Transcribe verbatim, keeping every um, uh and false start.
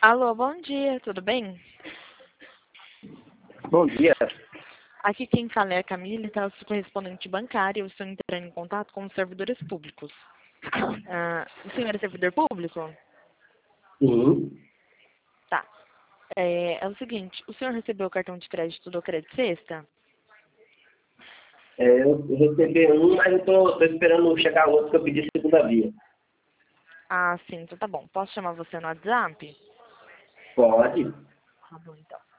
Alô, bom dia, tudo bem? Bom dia. Aqui quem fala é a Camila, tá? Eu sou correspondente bancária, eu estou entrando em contato com os servidores públicos. Ah, o senhor é servidor público? Sim. Tá. É, é o seguinte, o senhor recebeu o cartão de crédito do Crédito Sexta? É, eu recebi um, mas eu tô, tô esperando chegar outro que eu pedi segunda via. Ah, sim, então tá bom. Posso chamar você no WhatsApp? Pode. Tá bom, então.